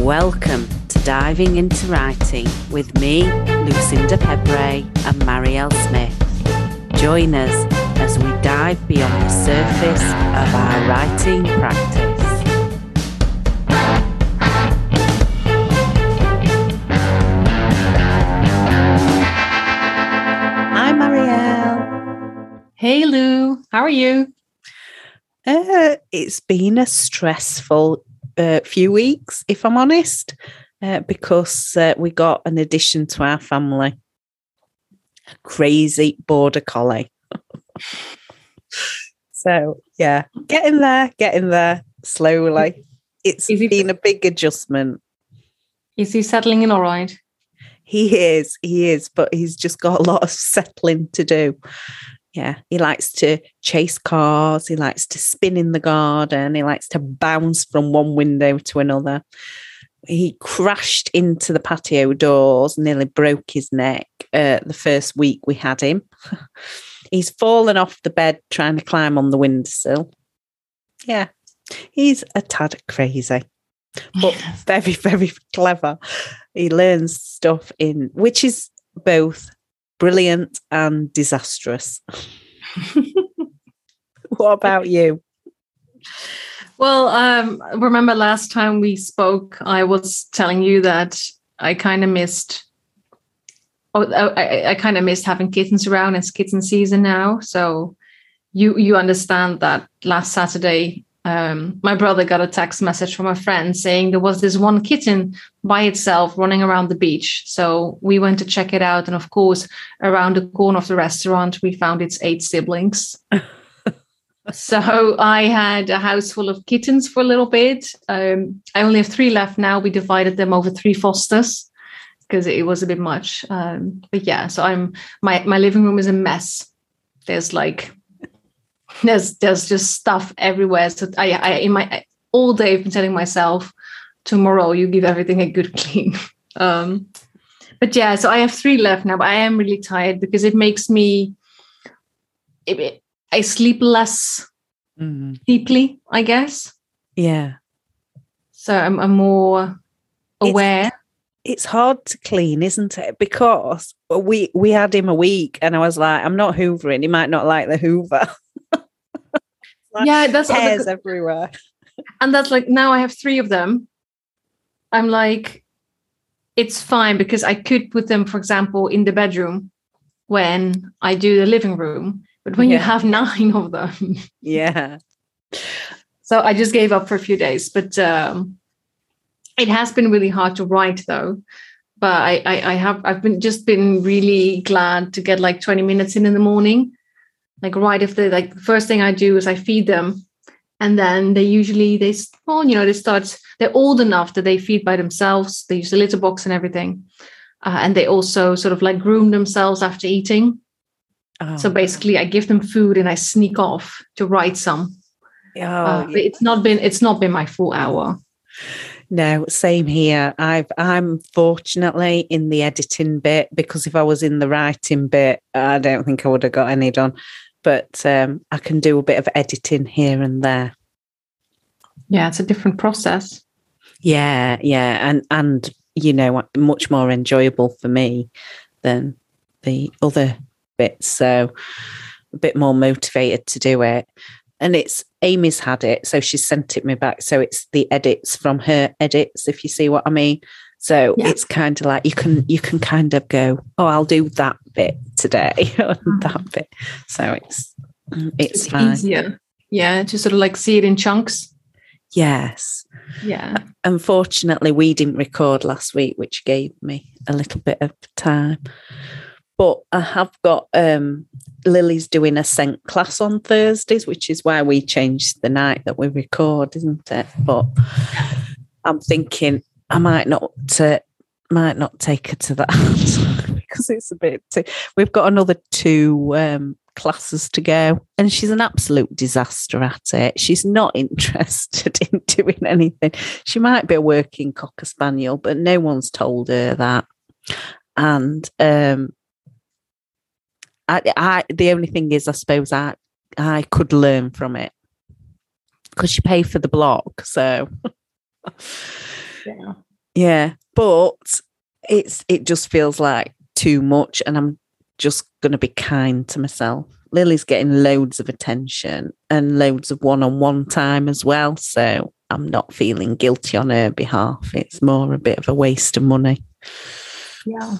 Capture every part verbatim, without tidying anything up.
Welcome to Diving into Writing with me, Lucinda Pebre and Marielle Smith. Join us as we dive beyond the surface of our writing practice. Hi, Marielle. Hey, Lou. How are you? Uh, it's been a stressful uh, few weeks, if I'm honest, uh, because uh, we got an addition to our family. A crazy border collie. So, yeah, getting there, getting there slowly. It's Is he, been a big adjustment. Is he settling in all right? He is, he is, but he's just got a lot of settling to do. Yeah, he likes to chase cars. He likes to spin in the garden. He likes to bounce from one window to another. He crashed into the patio doors, nearly broke his neck uh, the first week we had him. He's fallen off the bed trying to climb on the windowsill. Yeah, he's a tad crazy, but very, very clever. He learns stuff in, which is both brilliant and disastrous. What about you? Well, um, remember last time we spoke, I was telling you that I kind of missed. Oh, I, I kind of missed having kittens around. It's kitten season now, so you you understand that last Saturday, um, my brother got a text message from a friend saying there was this one kitten by itself running around the beach. So we went to check it out. And of course, around the corner of the restaurant, we found its eight siblings. So I had a house full of kittens for a little bit. Um, I only have three left now. We divided them over three fosters because it was a bit much. Um, but yeah, so I'm my, my living room is a mess. There's like... There's there's just stuff everywhere. So I, I in my all day I've been telling myself, tomorrow you give everything a good clean. Um, but yeah, so I have three left now. But I am really tired because it makes me. It, it, I sleep less mm. deeply, I guess. Yeah. So I'm, I'm more aware. It's, it's hard to clean, isn't it? Because we we had him a week, and I was like, I'm not hoovering. He might not like the Hoover. Like yeah, that's hairs everywhere. And that's like, now I have three of them. I'm like, it's fine because I could put them, for example, in the bedroom when I do the living room. But when yeah. you have nine of them. Yeah. So I just gave up for a few days. But um, it has been really hard to write, though. But I, I, I have, I've been just been really glad to get like twenty minutes in in the morning. Like right if the like the first thing I do is I feed them, and then they usually they well you know they start they're old enough that they feed by themselves. They use the litter box and everything, uh, and they also sort of like groom themselves after eating. Oh. So basically, I give them food and I sneak off to write some. Oh, uh, yeah. It's not been it's not been my full hour. No, same here. I've I'm fortunately in the editing bit, because if I was in the writing bit, I don't think I would have got any done. But um, I can do a bit of editing here and there. Yeah, it's a different process. Yeah, yeah, and and you know, much more enjoyable for me than the other bits. So a bit more motivated to do it. And it's Amy's had it, so she sent it me back. So it's the edits from her edits, if you see what I mean. So yeah. It's kind of like you can you can kind of go, oh, I'll do that bit today, and that bit. So it's it's, it's fine. Easier. Yeah, to sort of like see it in chunks. Yes. Yeah. Unfortunately, we didn't record last week, which gave me a little bit of time. But I have got um, Lily's doing a Scent class on Thursdays, which is why we changed the night that we record, isn't it? But I'm thinking I might not uh, might not take her to that because it's a bit. Too, we've got another two um, classes to go, and she's an absolute disaster at it. She's not interested in doing anything. She might be a working cocker spaniel, but no one's told her that. And um, I, I, the only thing is, I suppose I, I could learn from it because you pay for the block. So, yeah. Yeah, but it's it just feels like too much, and I'm just going to be kind to myself. Lily's getting loads of attention and loads of one-on-one time as well, so I'm not feeling guilty on her behalf. It's more a bit of a waste of money. Yeah,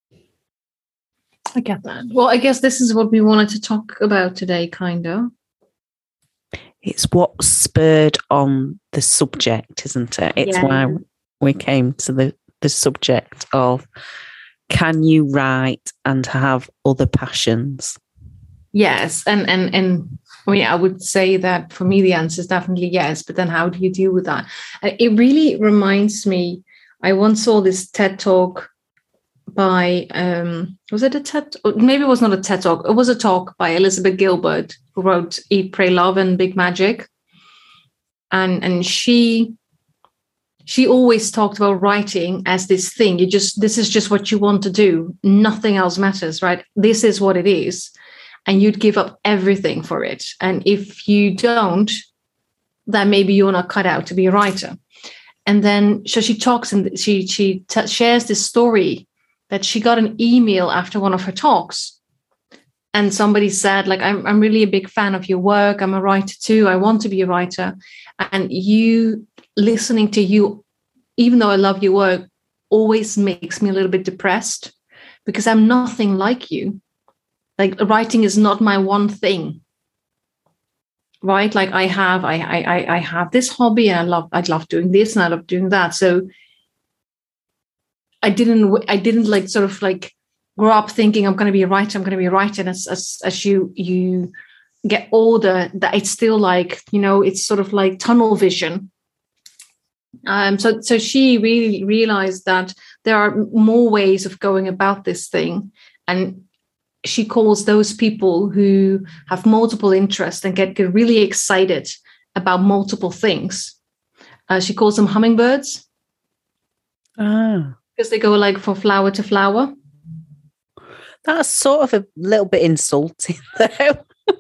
I get that. Well, I guess this is what we wanted to talk about today, kind of. It's what spurred on the subject, isn't it? It's Yeah. why we came to the, the subject of, can you write and have other passions? Yes, and and and I mean, I would say that for me the answer is definitely yes. But then, how do you deal with that? It really reminds me. I once saw this TED talk by um, was it a TED? Maybe it was not a TED talk. It was a talk by Elizabeth Gilbert, who wrote Eat, Pray, Love, and Big Magic, and and she. She always talked about writing as this thing. You just this is just what you want to do. Nothing else matters, right? This is what it is. And you'd give up everything for it. And if you don't, then maybe you're not cut out to be a writer. And then so she talks and she she t- shares this story that she got an email after one of her talks. And somebody said, like, I'm, I'm really a big fan of your work. I'm a writer too. I want to be a writer. And you listening to you, even though I love your work, always makes me a little bit depressed because I'm nothing like you. Like, writing is not my one thing, right? Like I have, I, I, I have this hobby, and I love, I love doing this, and I love doing that. So I didn't, I didn't like sort of like grow up thinking I'm going to be a writer. I'm going to be a writer. And as, as, as you, you get older, that it's still like, you know, it's sort of like tunnel vision. Um, so, so she really realized that there are more ways of going about this thing, and she calls those people who have multiple interests and get, get really excited about multiple things. Uh, she calls them hummingbirds. Ah, because they go like from flower to flower. That's sort of a little bit insulting, though.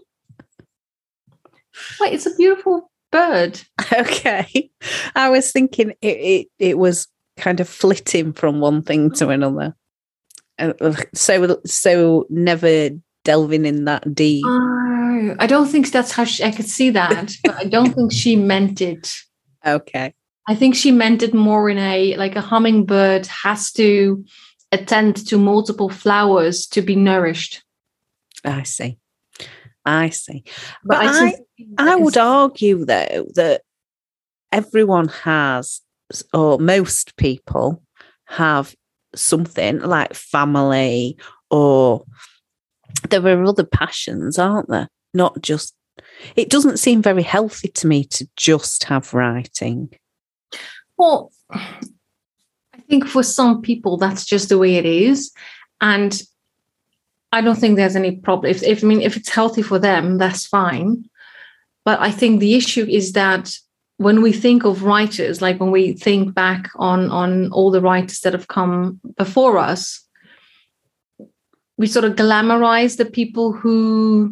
Wait, it's a beautiful bird. Okay. I was thinking it, it, it was kind of flitting from one thing to another. So, so never delving in that deep. Oh, I don't think that's how she, I could see that, but I don't think she meant it. Okay. I think she meant it more in a, like a hummingbird has to attend to multiple flowers to be nourished. I see. I see. But, but I, I, I would argue, though, that everyone has, or most people have something like family, or there are other passions, aren't there? Not just, it doesn't seem very healthy to me to just have writing. Well, I think for some people, that's just the way it is. And I don't think there's any problem. If, if I mean, if it's healthy for them, that's fine. But I think the issue is that when we think of writers, like when we think back on, on all the writers that have come before us, we sort of glamorize the people who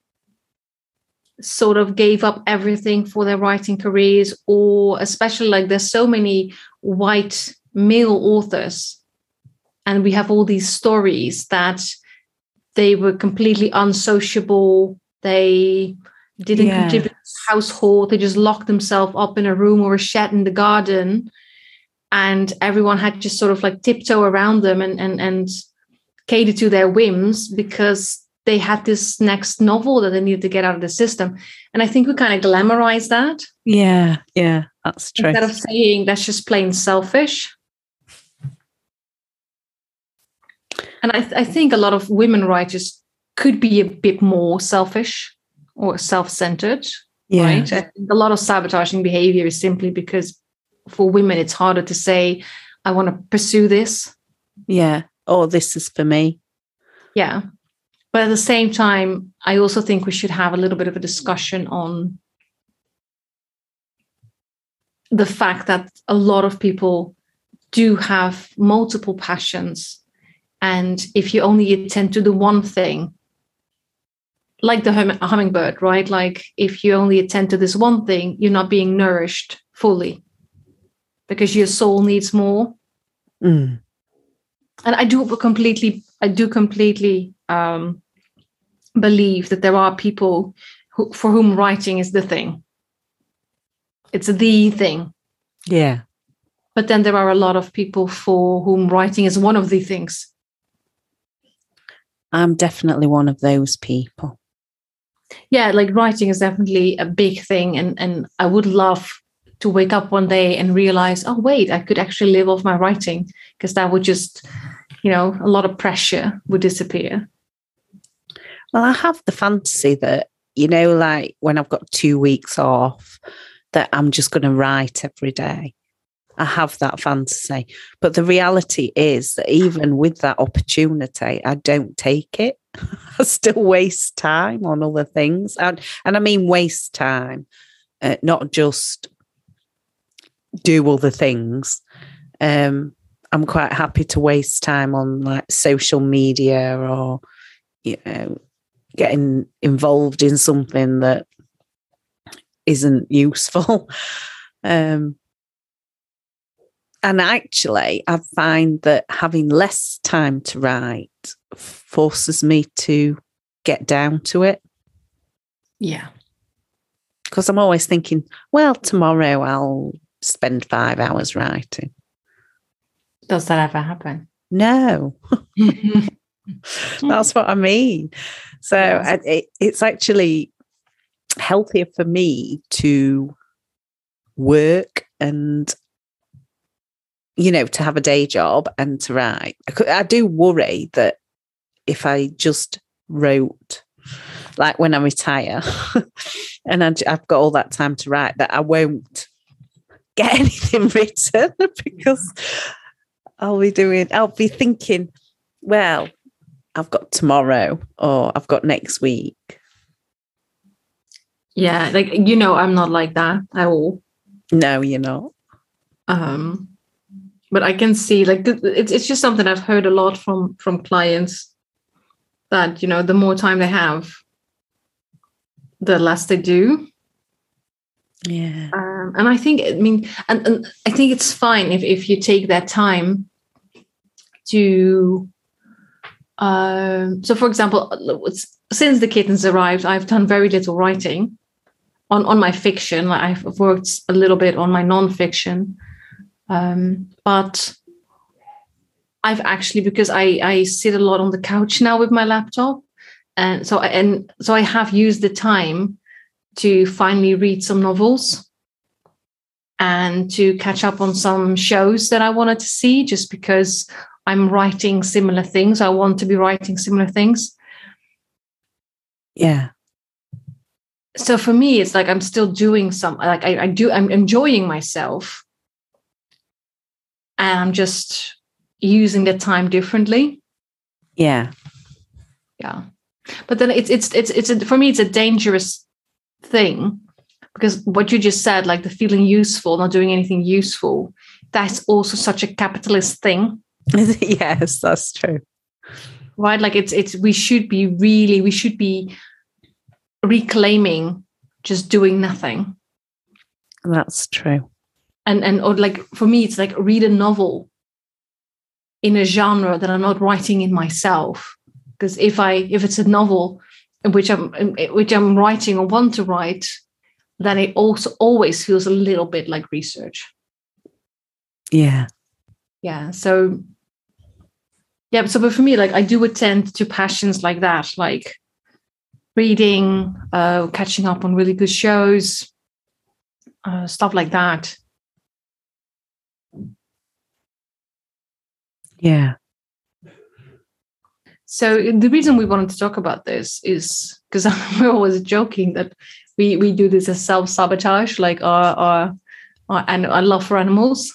sort of gave up everything for their writing careers, or especially like there's so many white male authors, and we have all these stories that they were completely unsociable. They didn't yes. contribute to the household. They just locked themselves up in a room or a shed in the garden, and everyone had just sort of like tiptoe around them and and and cater to their whims because they had this next novel that they needed to get out of the system. And I think we kind of glamorize that. Yeah, yeah, that's true. Instead of saying that's just plain selfish. And I, th- I think a lot of women writers could be a bit more selfish or self-centered. Yeah. Right? I think a lot of sabotaging behavior is simply because for women, it's harder to say, I want to pursue this. Yeah. Oh, this is for me. Yeah. But at the same time, I also think we should have a little bit of a discussion on the fact that a lot of people do have multiple passions. And if you only attend to the one thing, like the hum- hummingbird, right? Like if you only attend to this one thing, you're not being nourished fully. because your soul needs more. Mm. And I do completely, I do completely um, believe that there are people who, for whom writing is the thing. It's the thing. Yeah. But then there are a lot of people for whom writing is one of the things. I'm definitely one of those people. Yeah, like writing is definitely a big thing. And, and I would love to wake up one day and realize, oh, wait, I could actually live off my writing, because that would just, you know, a lot of pressure would disappear. Well, I have the fantasy that, you know, like when I've got two weeks off, that I'm just going to write every day. I have that fantasy. But the reality is that even with that opportunity, I don't take it. I still waste time on other things. And, and I mean waste time, uh, not just do other things. Um, I'm quite happy to waste time on like social media, or, you know, getting involved in something that isn't useful. Um, and actually, I find that having less time to write forces me to get down to it. Yeah. Because I'm always thinking, well, tomorrow I'll spend five hours writing. Does that ever happen? No. That's what I mean. So Yes. I, it, it's actually healthier for me to work and, you know, to have a day job and to write. I, could, I do worry that if I just wrote, like when I retire and I, I've got all that time to write, that I won't get anything written, because I'll be doing, I'll be thinking, well, I've got tomorrow, or I've got next week. Yeah, like, you know, I'm not like that at all. No, you're not. Um, but I can see, like, it's it's just something I've heard a lot from from clients, that, you know, the more time they have, the less they do. Yeah. Um, and I think, I mean, and, and I think it's fine if, if you take that time to, um, so for example, since the kittens arrived, I've done very little writing on, on my fiction. Like, I've worked a little bit on my nonfiction, um, but I've actually, because I, I sit a lot on the couch now with my laptop, and so and so I have used the time to finally read some novels and to catch up on some shows that I wanted to see, just because I'm writing similar things. I want to be writing similar things. Yeah. So for me, it's like I'm still doing some, like I, I do, I'm enjoying myself, and I'm just using the time differently. Yeah. Yeah. But then it's, it's, it's, it's, a, for me, it's a dangerous thing, because what you just said, like the feeling useful, not doing anything useful, that's also such a capitalist thing. Yes, that's true. Right? Like it's, it's, we should be really, we should be reclaiming just doing nothing. That's true. And, and, or like, for me, it's like read a novel in a genre that I'm not writing in myself. Because if I, if it's a novel in which I'm, in which I'm writing or want to write, then it also always feels a little bit like research. Yeah. Yeah. So, yeah. So, but for me, like I do attend to passions like that, like reading, uh, catching up on really good shows, uh, stuff like that. Yeah. So the reason we wanted to talk about this is because we're always joking that we, we do this as self-sabotage, like our, our, our, our love for animals.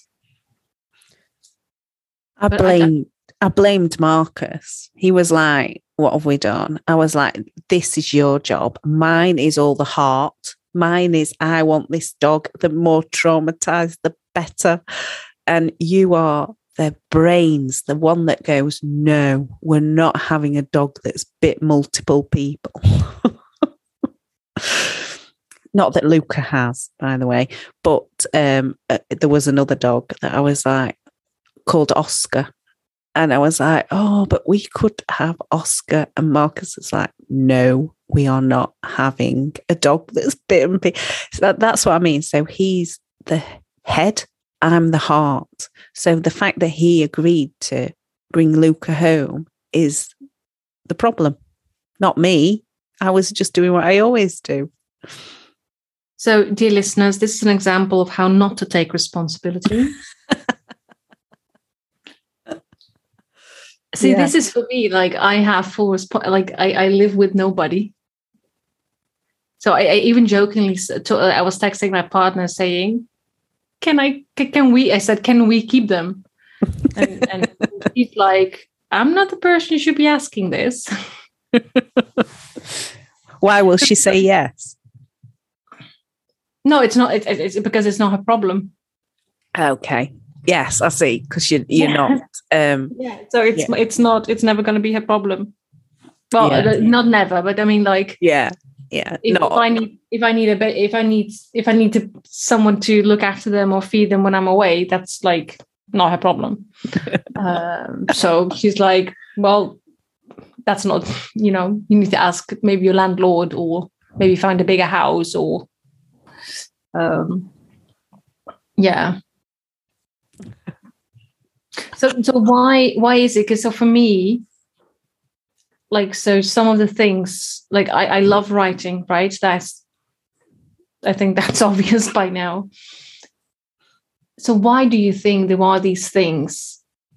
I But blamed, I, I blamed Marcus. He was like, what have we done? I was like, this is your job. Mine is all the heart. Mine is, I want this dog. The more traumatized, the better. And you are their brains, the one that goes, no, we're not having a dog that's bit multiple people. Not that Luca has, by the way, but um, uh, there was another dog that I was like, called Oscar. And I was like, oh, but we could have Oscar. And Marcus was like, no, we are not having a dog that's bitten people. So that, that's what I mean. So he's the head, I'm the heart. So the fact that he agreed to bring Luca home is the problem, not me. I was just doing what I always do. So, dear listeners, this is an example of how not to take responsibility. See, yeah. This is for me, like I have full resp- like I, I live with nobody. So I, I even jokingly, to, uh, I was texting my partner saying, can I, can we, I said, can we keep them? And, and he's like, I'm not the person you should be asking this. Why will she say yes? No, it's not. It, it's because it's not her problem. Okay. Yes, I see. Because you, you're yeah. not. Um, yeah. So it's yeah. it's not. It's never going to be her problem. Well, yeah. not never, but I mean, like. Yeah. Yeah. If, not. if I need, if I need a bit, if I need, if I need to someone to look after them or feed them when I'm away, that's like not her problem. um, so she's like, well, that's not. You know, you need to ask maybe your landlord or maybe find a bigger house or. Um, yeah. So, so why, why is it? Because so for me, like, so some of the things, like, I, I love writing, right? That's, I think that's obvious by now. So why do you think there are these things?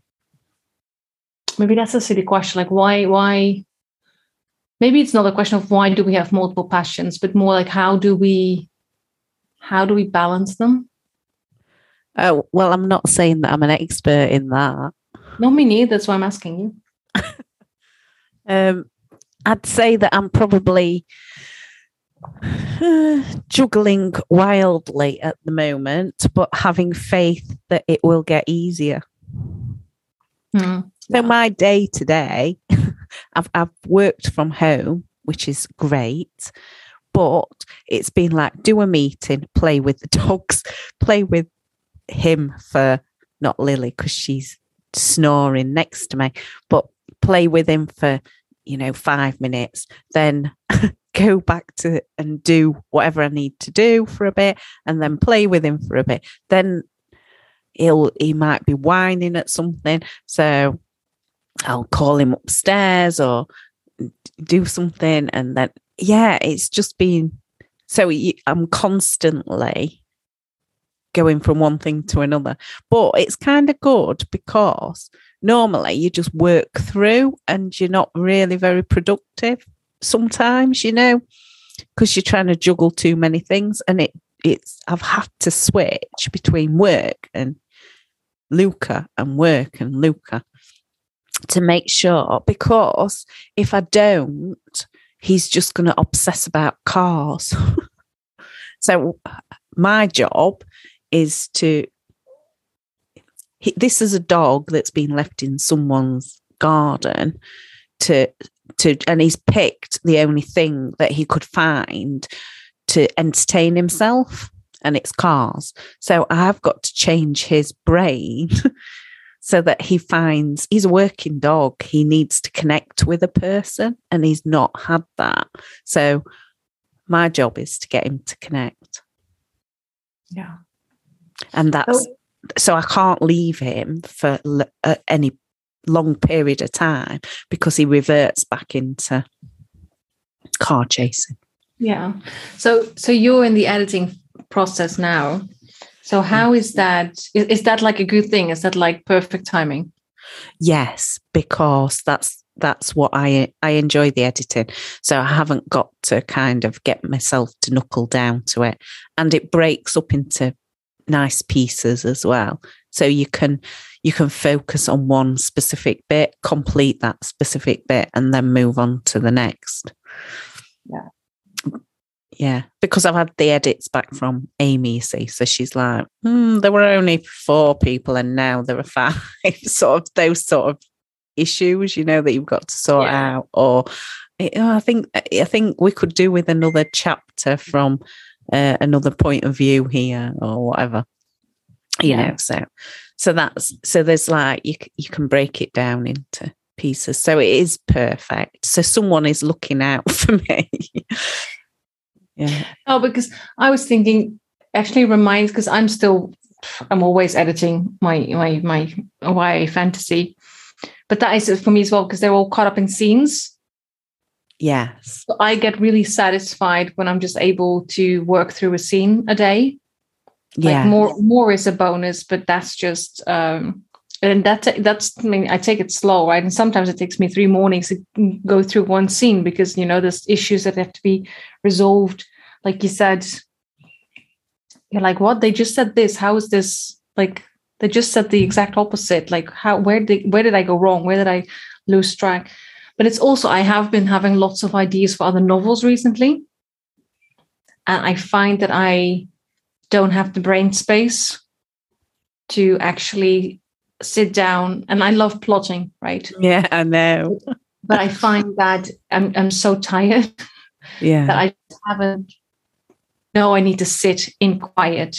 Maybe that's a silly question. Like, why, why? Maybe it's not a question of why do we have multiple passions, but more like how do we. How do we balance them? Oh, well, I'm not saying that I'm an expert in that. No, me neither. That's why I'm asking you. um, I'd say that I'm probably uh, juggling wildly at the moment, but having faith that it will get easier. Hmm. So my day to day, I've I've worked from home, which is great. But it's been like, do a meeting, play with the dogs, play with him for, not Lily, because she's snoring next to me, but play with him for, you know, five minutes, then go back to and do whatever I need to do for a bit, and then play with him for a bit. Then he'll, he might be whining at something. So I'll call him upstairs or do something, and then, yeah, it's just been so I'm constantly going from one thing to another, but it's kind of good because normally you just work through and you're not really very productive sometimes, you know, because you're trying to juggle too many things. And it it's I've had to switch between work and Luca and work and Luca to make sure, because if I don't, he's just going to obsess about cars. So my job is to, he, this is a dog that's been left in someone's garden to, to, and he's picked the only thing that he could find to entertain himself, and it's cars. So I've got to change his brain so that he finds, he's a working dog. He needs to connect with a person, and he's not had that. So my job is to get him to connect. Yeah. And that's, oh. so I can't leave him for l- uh, any long period of time because he reverts back into car chasing. Yeah. So, so you're in the editing process now. So how is that, is, is that like a good thing? Is that like perfect timing? Yes, because that's that's what I I enjoy the editing. So I haven't got to kind of get myself to knuckle down to it. And it breaks up into nice pieces as well. So you can you can focus on one specific bit, complete that specific bit, and then move on to the next. Yeah. Yeah, because I've had the edits back from Amy, you see. So she's like, hmm, there were only four people and now there are five. Sort of those sort of issues, you know, that you've got to sort yeah. out. Or you know, I think I think we could do with another chapter from uh, another point of view here or whatever, you yeah. know. So, so that's so there's like you you can break it down into pieces. So it is perfect. So someone is looking out for me. Yeah. Oh, because I was thinking, actually reminds, because I'm still, I'm always editing my my my Y A fantasy, but that is for me as well because they're all caught up in scenes. Yes. So I get really satisfied when I'm just able to work through a scene a day. Yeah. Like more more is a bonus, but that's just um and that that's I mean I take it slow, right? And sometimes it takes me three mornings to go through one scene because you know there's issues that have to be resolved. Like you said, you're like, what? They just said this. How is this? Like they just said the exact opposite. Like how? Where did where did I go wrong? Where did I lose track? But it's also I have been having lots of ideas for other novels recently, and I find that I don't have the brain space to actually sit down, and I love plotting, right? Yeah, I know. But I find that I'm I'm so tired yeah. that I haven't no, I need to sit in quiet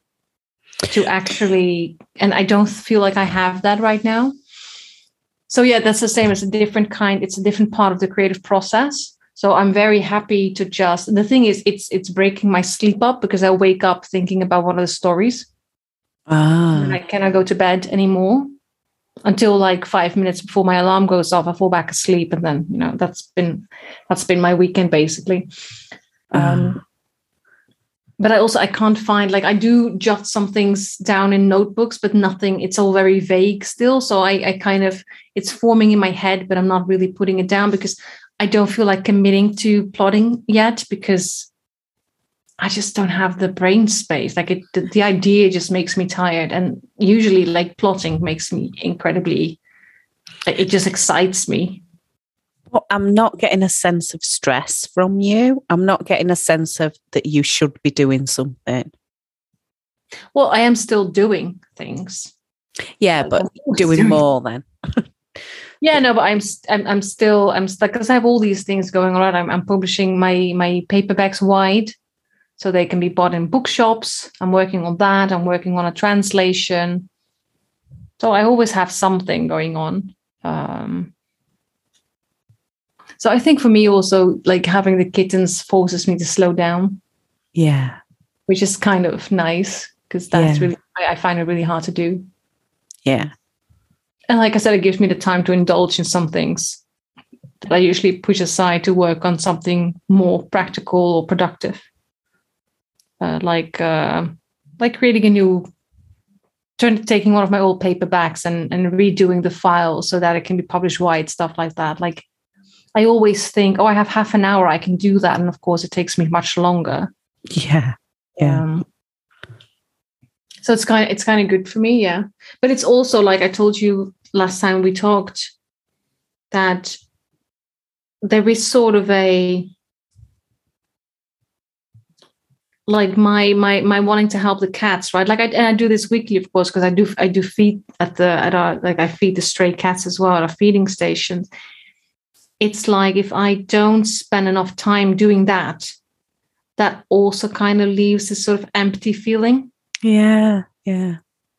to actually, and I don't feel like I have that right now. So yeah, that's the same. It's a different kind, it's a different part of the creative process. So I'm very happy to just, the thing is, it's it's breaking my sleep up because I wake up thinking about one of the stories. Ah. And I cannot go to bed anymore until like five minutes before my alarm goes off. I fall back asleep, and then you know that's been that's been my weekend basically. Um, ah. But I also I can't find like I do jot some things down in notebooks, but nothing. It's all very vague still. So I, I kind of it's forming in my head, but I'm not really putting it down because I don't feel like committing to plotting yet because I just don't have the brain space. Like it, the, the idea just makes me tired, and usually like plotting makes me incredibly. It just excites me. But I'm not getting a sense of stress from you. I'm not getting a sense of that you should be doing something. Well, I am still doing things. Yeah, like, but doing, doing more then. Yeah, no, but I'm I'm, I'm still I'm stuck because I have all these things going on. I'm I'm publishing my my paperbacks wide, so they can be bought in bookshops. I'm working on that. I'm working on a translation. So I always have something going on. Um, So I think for me also, like having the kittens forces me to slow down. Yeah. Which is kind of nice because that's yeah. really, I, I find it really hard to do. Yeah. And like I said, it gives me the time to indulge in some things that I usually push aside to work on something more practical or productive. Uh, like, uh, like creating a new, turn, taking one of my old paperbacks and, and redoing the file so that it can be published wide, stuff like that. Like, I always think, oh, I have half an hour, I can do that. And of course, it takes me much longer. Yeah. Yeah. Um, so it's kind of it's kind of good for me, yeah. But it's also like I told you last time we talked that there is sort of a like my my my wanting to help the cats, right? Like I and I do this weekly, of course, because I do I do feed at the at our like I feed the stray cats as well at our feeding stations. It's like if I don't spend enough time doing that, that also kind of leaves this sort of empty feeling. Yeah, yeah.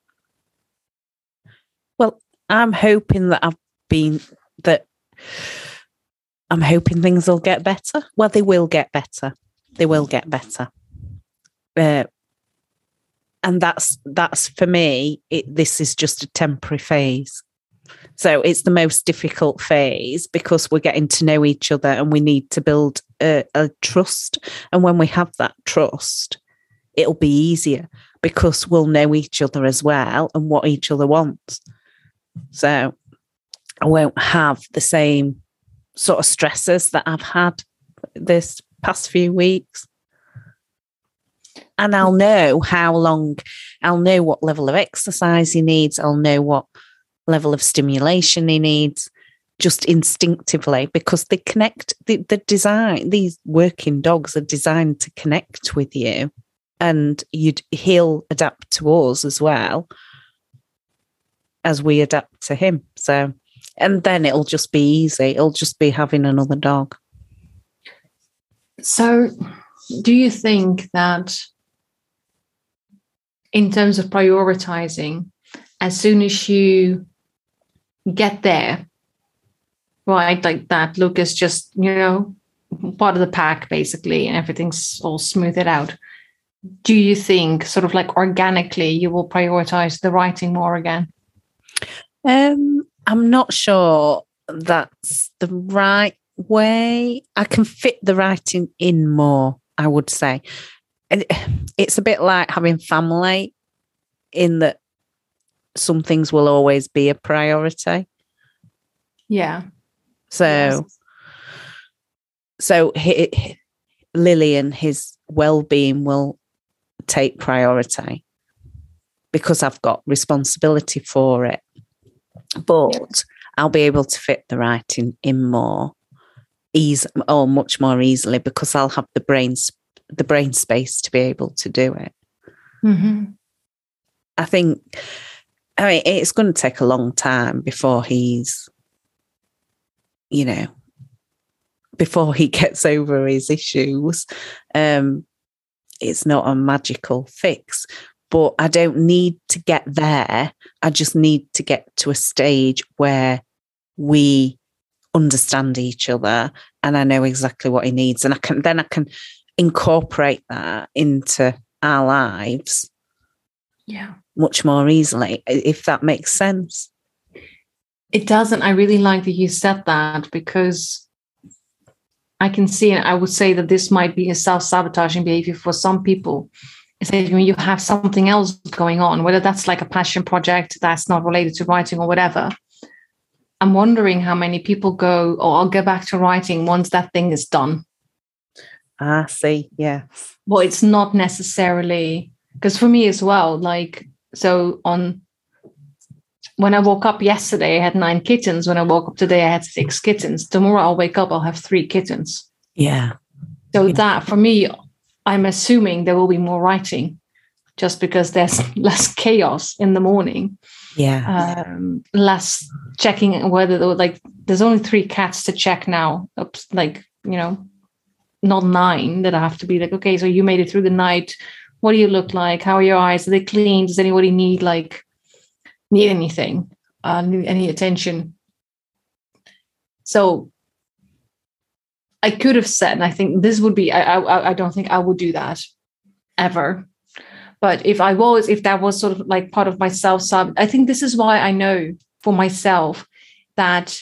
Well, I'm hoping that I've been, that I'm hoping things will get better. Well, they will get better. They will get better. Uh, and that's, that's for me, it, this is just a temporary phase. So it's the most difficult phase because we're getting to know each other and we need to build a, a trust. And when we have that trust, it'll be easier because we'll know each other as well and what each other wants. So I won't have the same sort of stresses that I've had this past few weeks. And I'll know how long, I'll know what level of exercise he needs. I'll know what level of stimulation he needs, just instinctively, because they connect, the, the design, these working dogs are designed to connect with you, and you'd he'll adapt to us as well as we adapt to him. So, and then it'll just be easy. It'll just be having another dog. So do you think that in terms of prioritizing, as soon as you get there, right, like that Lucas just, you know, part of the pack basically, and everything's all smoothed out, do you think sort of like organically you will prioritize the writing more again? Um, I'm not sure that's the right way. I can fit the writing in more, I would say. It's a bit like having family in that some things will always be a priority. Yeah. So, yes. so he, he, Lily and his well-being will take priority because I've got responsibility for it. But yeah. I'll be able to fit the writing in more easy, or much more easily, because I'll have the brain, the brain space to be able to do it. Mm-hmm. I think, I mean, it's going to take a long time before he's, you know, before he gets over his issues. Um, it's not a magical fix, but I don't need to get there. I just need to get to a stage where we understand each other and I know exactly what he needs. And I can, then I can incorporate that into our lives. Yeah. Much more easily, if that makes sense. It doesn't. I really like that you said that, because I can see, and I would say that this might be a self-sabotaging behavior for some people. It's that when you have something else going on, whether that's like a passion project that's not related to writing or whatever. I'm wondering how many people go, oh, I'll get back to writing once that thing is done. Ah, see, yeah. Well, it's not necessarily, because for me as well, like, so on, when I woke up yesterday, I had nine kittens. When I woke up today, I had six kittens. Tomorrow I'll wake up, I'll have three kittens. Yeah. So yeah. that, for me, I'm assuming there will be more writing just because there's less chaos in the morning. Yeah. Um, less checking whether, like, there's only three cats to check now. Like, you know, not nine that I have to be like, okay, so you made it through the night. What do you look like? How are your eyes? Are they clean? Does anybody need like need anything? Uh, need any attention? So I could have said, and I think this would be. I, I I don't think I would do that ever. But if I was, if that was sort of like part of my self-sub, I think this is why I know for myself that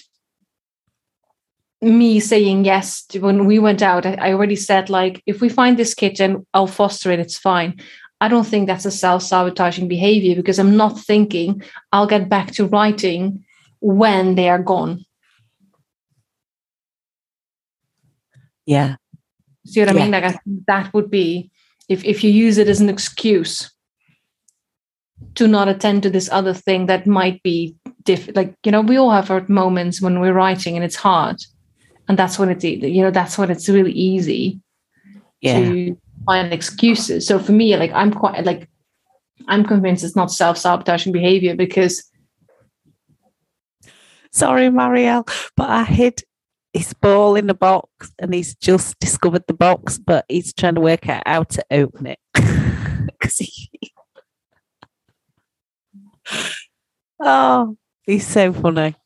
me saying yes to, when we went out, I, I already said, like, if we find this kitten, I'll foster it. It's fine. I don't think that's a self-sabotaging behavior, because I'm not thinking I'll get back to writing when they are gone. Yeah. See what I yeah. mean? Like, I think that would be, if, if you use it as an excuse to not attend to this other thing that might be different. Like, you know, we all have our moments when we're writing and it's hard. And that's when it's, you know, that's when it's really easy yeah. to find excuses. So for me, like, I'm quite, like, I'm convinced it's not self-sabotaging behavior, because. Sorry, Marielle, but I hid his ball in the box and he's just discovered the box, but he's trying to work out how to open it. Because he. Oh, he's so funny.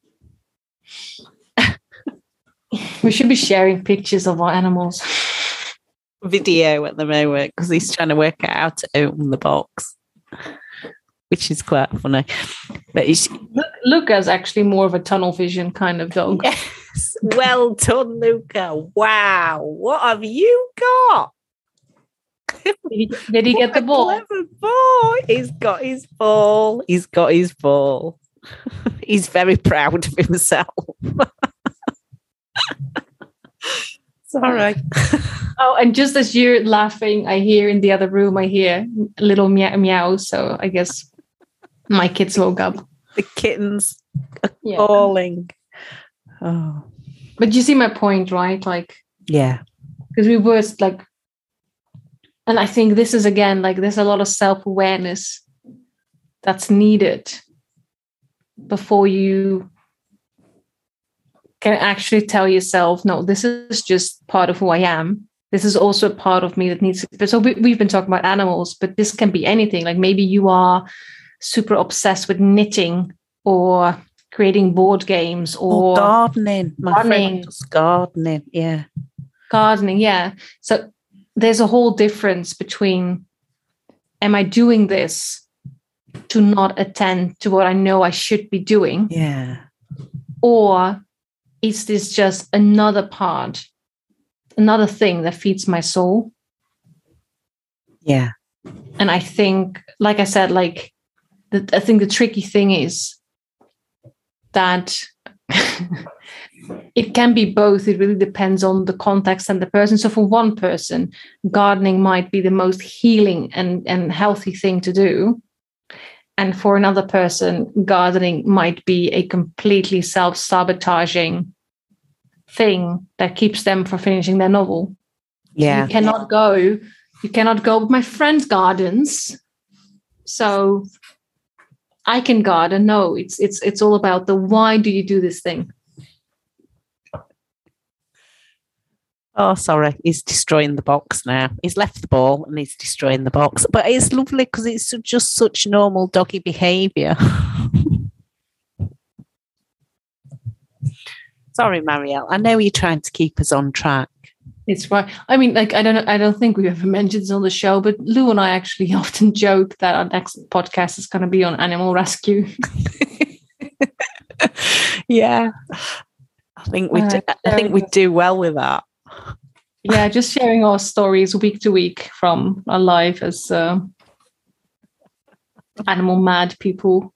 We should be sharing pictures of our animals. Video at the moment, because he's trying to work out how to open the box, which is quite funny. But he's Luca's actually more of a tunnel vision kind of dog. Yes, well done, Luca. Wow, what have you got? Did he, did he get the ball? Clever boy. He's got his ball. He's got his ball. He's very proud of himself. Sorry. Oh, and just as you're laughing, I hear in the other room, I hear a little meow, meow. So I guess my kids woke up. The kittens are yeah. calling. Oh. But you see my point, right? Like, yeah. Because we were like, and I think this is, again, like, there's a lot of self-awareness that's needed before you can actually tell yourself, no, this is just part of who I am. this is also a part of me that needs to. So we, we've been talking about animals, but this can be anything. Like maybe you are super obsessed with knitting or creating board games or, or gardening. My running. friend does gardening. Yeah. Gardening. Yeah. So there's a whole difference between, am I doing this to not attend to what I know I should be doing? Yeah. Or is this just another part, another thing that feeds my soul? Yeah. And I think, like I said, like, the, I think the tricky thing is that it can be both. It really depends on the context and the person. So for one person, gardening might be the most healing and, and healthy thing to do. And for another person, gardening might be a completely self-sabotaging thing that keeps them from finishing their novel. Yeah. So you cannot go, you cannot go, my friend gardens, so I can garden. No, it's it's it's all about the why do you do this thing? Oh, sorry. He's destroying the box now. He's left the ball and he's destroying the box. But it's lovely because it's just such normal doggy behaviour. Sorry, Marielle. I know you're trying to keep us on track. It's right. I mean, like, I don't I don't think we ever mentioned this on the show, but Lou and I actually often joke that our next podcast is going to be on animal rescue. Yeah. I think we Uh, do, I think we do well with that. Yeah, just sharing our stories week to week from our life as uh, animal mad people.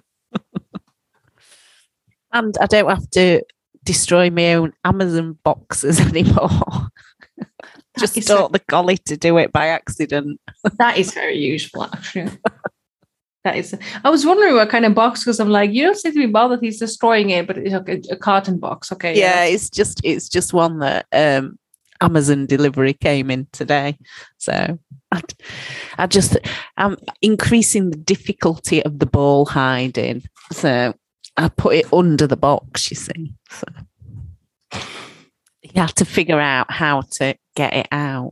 And I don't have to destroy my own Amazon boxes anymore. Just taught the collie to do it by accident. That is very useful, actually. That is. I was wondering what kind of box, because I'm like, you don't seem to be bothered. He's destroying it, but it's like a, a carton box. Okay. Yeah, yeah, it's just it's just one that um, Amazon delivery came in today. So I, I just I'm increasing the difficulty of the ball hiding. So I put it under the box. You see, so you have to figure out how to get it out.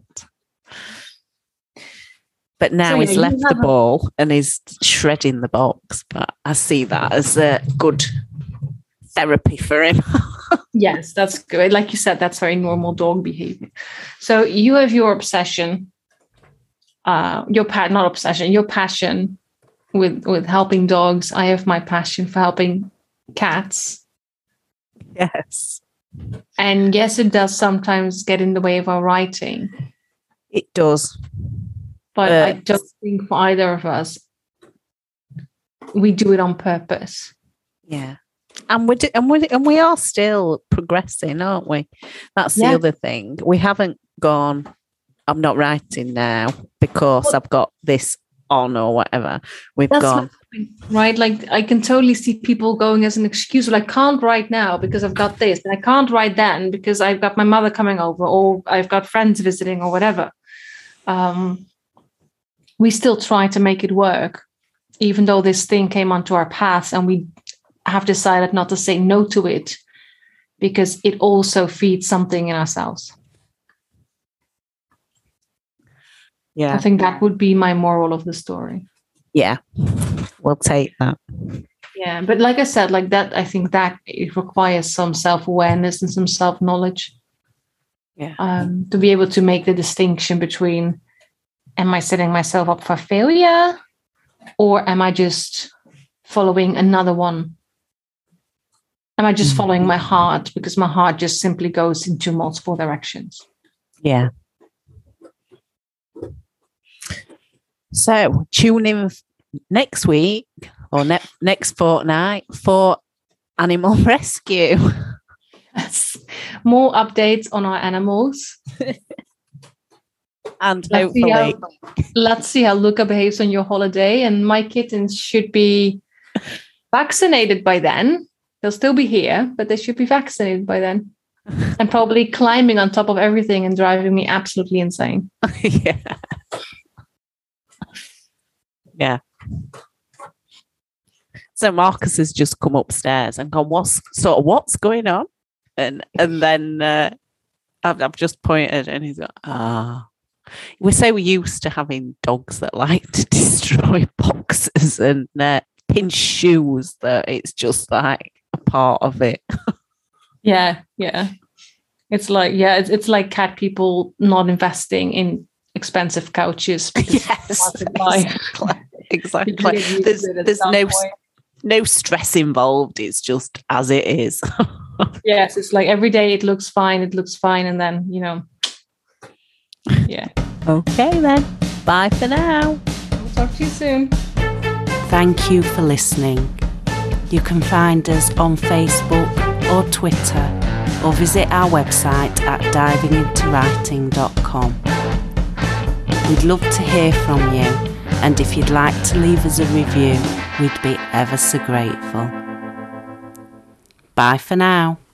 But now so, yeah, he's left the ball and he's shredding the box. But I see that as a good therapy for him. Yes, that's good. Like you said, that's very normal dog behavior. So you have your obsession, uh, your pa- not obsession, your passion with, with helping dogs. I have my passion for helping cats. Yes. And yes, it does sometimes get in the way of our writing. It does. But uh, I don't think for either of us, we do it on purpose. Yeah. And we do, and we and we are still progressing, aren't we? That's the yeah. other thing. We haven't gone, I'm not writing now because well, I've got this on or whatever. We've gone. Right? Like I can totally see people going as an excuse, well, I can't write now because I've got this, and I can't write then because I've got my mother coming over or I've got friends visiting or whatever. Um, we still try to make it work, even though this thing came onto our path and we have decided not to say no to it because it also feeds something in ourselves. Yeah. I think that would be my moral of the story. Yeah, we'll take that. Yeah, but like I said, like that, I think that it requires some self-awareness and some self-knowledge. Yeah. Um, to be able to make the distinction between, am I setting myself up for failure or am I just following another one? Am I just mm-hmm. following my heart because my heart just simply goes into multiple directions? Yeah. So tune in next week or ne- next fortnight for Animal Rescue. Yes. More updates on our animals. And let's hopefully. See how, let's see how Luca behaves on your holiday. And my kittens should be vaccinated by then. They'll still be here, but they should be vaccinated by then. And probably climbing on top of everything and driving me absolutely insane. Yeah. Yeah. So Marcus has just come upstairs and gone, what's sort of what's going on? And and then uh, I've, I've just pointed and he's like, ah. We're so used to having dogs that like to destroy boxes and uh, pin shoes that it's just like a part of it. Yeah, yeah. It's like, yeah, it's, it's like cat people not investing in expensive couches. Yes, exactly. exactly. There's, there's no, no stress involved. It's just as it is. Yes, it's like every day it looks fine, it looks fine. And then, you know, yeah. Okay then. Bye for now. We'll talk to you soon. Thank you for listening. You can find us on Facebook or Twitter, or visit our website at diving into writing dot com. We'd love to hear from you, and if you'd like to leave us a review, we'd be ever so grateful. Bye for now.